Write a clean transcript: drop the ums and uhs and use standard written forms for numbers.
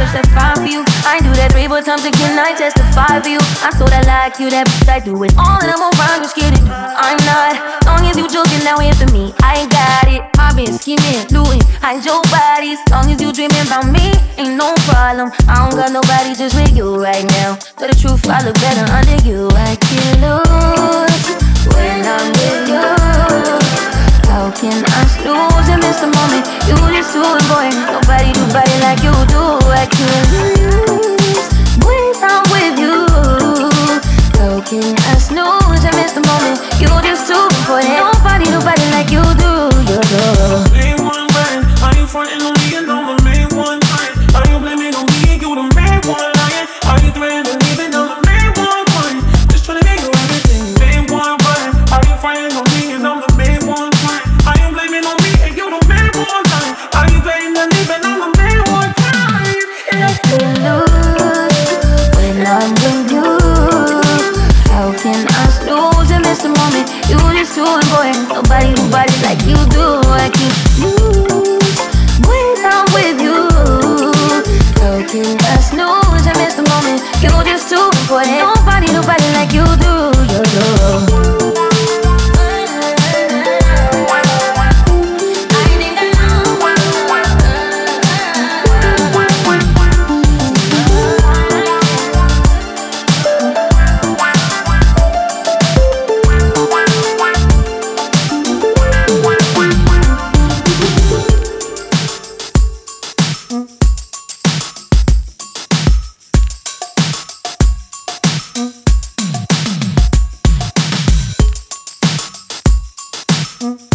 times that 5 for you. I do that 3 more times again, I testify for you. I told I like you, that bitch, I do it all and I'm around, just kidding. I'm not, long as you joking, now here for me, I ain't got it. I've been scheming, looting, hide your bodies. Long as you dreaming about me, ain't no problem. I don't got nobody just with you right now. Tell the truth, I look better under you. I can't lose when I'm with you. How can I snooze and miss the moment? You just too important. Nobody do body like you do. I can't lose when I'm with you. How can I snooze and miss the moment? You just too important. Nobody do body like you do. You do. Main one right. Are you frontin' on me and I'm the main one right? Are you blaming on me and you the main one lying? Are you threatening leaving on the main one right? Just tryna make you everything. Main one right. Are you frontin' on me and I'm the main one right? Are you blaming on me and you the main one right? Are you threatening leaving on the main one right? I can't lose when I'm with you. How can I snooze and miss the moment? You just too important. Nobody do body like you do. I can't lose when I'm with you. How can I snooze and miss the moment? You just too important. Nobody do body like you do. You do. Mm-hmm.